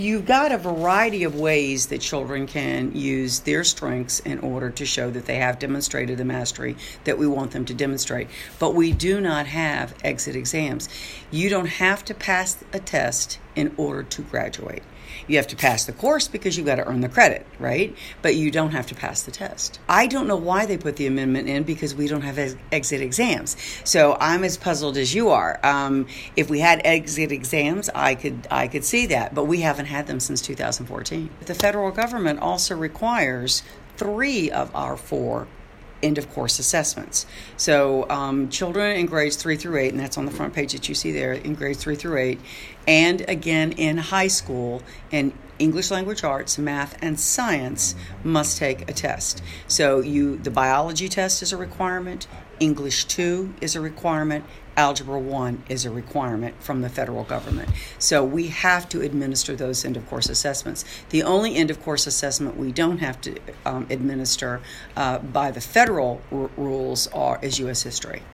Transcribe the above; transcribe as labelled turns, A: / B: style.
A: You've got a variety of ways that children can use their strengths in order to show that they have demonstrated the mastery that we want them to demonstrate. But we do not have exit exams. You don't have to pass a test in order to graduate. You have to pass the course because you've got to earn the credit, right? But you don't have to pass the test. I don't know why they put the amendment in because we don't have exit exams. So I'm as puzzled as you are. If we had exit exams, I could see that, but we haven't had them since 2014. The federal government also requires 3 of our 4 end-of-course assessments. So children in grades 3 through 8, and that's on the front page that you see there, in grades 3 through 8, and again in high school, in English language arts, math, and science must take a test. So the biology test is a requirement, English 2 is a requirement, Algebra 1 is a requirement from the federal government. So we have to administer those end-of-course assessments. The only end-of-course assessment we don't have to administer by the federal rules is U.S. history.